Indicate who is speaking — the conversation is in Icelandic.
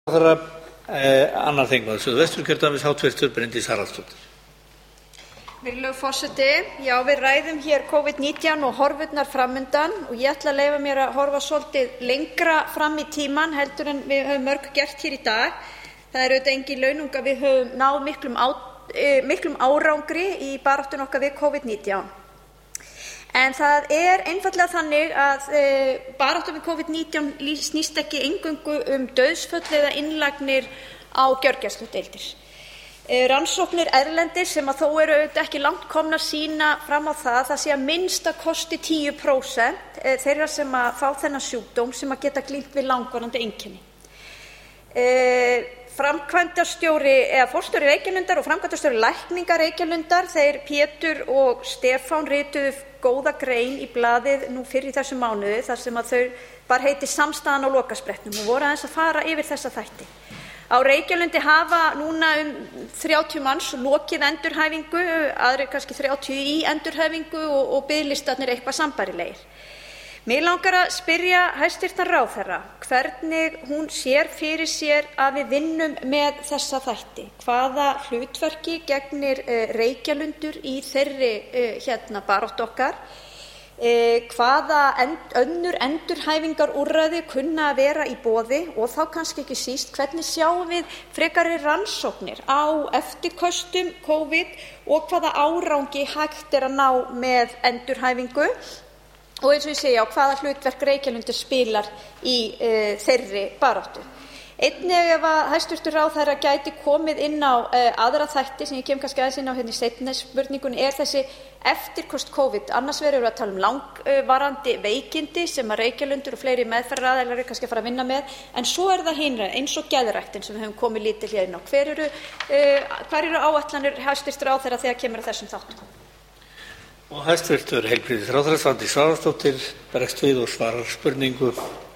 Speaker 1: Ráðherra, annar þingmaður Suðvesturkjördæmis, hv. Bryndís Haraldsdóttir.
Speaker 2: Virðulegur forseti. Já, við ræðum hér Covid-19 og horfurnar framundan og ég ætla að leyfa mér að horfa svolítið lengra fram í tímann heldur en við höfum mörg gert hér í dag. Það er auðvitað engin launung að við höfum náð miklum árangri í baráttunni okkar við Covid-19. En það er einfaldlega þannig að baráttan við Covid-19 snýst ekki eingöngu dauðsföll eða innlagnir á gjörgæsludeildir. Rannsóknir erlendis sem þó eru auðvitað ekki langt komnar sýna fram á það sé að minnsta kosti 10% þeirra sem fá þennan sjúkdóm sem geta glímt við langvarandi einkenni. Framkvæmdastjóri eða forstjóri Reykjalundar og framkvæmdastjóri lækninga Reykjalundar, þeir Pétur og Stefán, rituðu góða grein í blaðið nú fyrr í þessum mánuði þar sem þau bar heitið Samstaðan á lokasprettinum og voru aðeins að fara yfir þessa þætti. Á Reykjalundi hafa núna 30 manns lokið endurhæfingu, aðrir kannski 30 í endurhæfingu og biðlistarnir eitthvað sambærilegir. Mig langar að spyrja hæstv. Ráðherra hvernig hún sér fyrir sér að við vinnum með þessa þætti. Hvaða hlutverki gegnir Reykjalundur í þeirri baráttu okkar? Hvaða önnur endurhæfingarúrræði kunna að vera í boði og þá kannski ekki síst hvernig sjáum við frekari rannsóknir á eftirköstum COVID og hvaða árangi hægt er að ná með endurhæfingu? Og eins og ég segi, hvaða hlutverk Reykjalundur spilar í þeirri baráttu. Einnig ef að hæstv. Ráðherra gæti komið inn á aðra þætti sem ég kem kannski aðeins inn á hérna í seinni spurningunni þessi eftirköst COVID. Annars vegar erum við að tala langvarandi veikindi sem að Reykjalundur og fleiri meðferðaraðilar eru kannski að fara að vinna með. En svo það hinra eins og geðræktin sem við höfum komið lítið hér inn á. Hvar eru áætlanir hæstv. Ráðherra þegar kemur að þessum þáttum?
Speaker 1: Og hæstv. Heilbrigðisráðherra Svandís Svavarsdóttir bregst við og svarar spurningu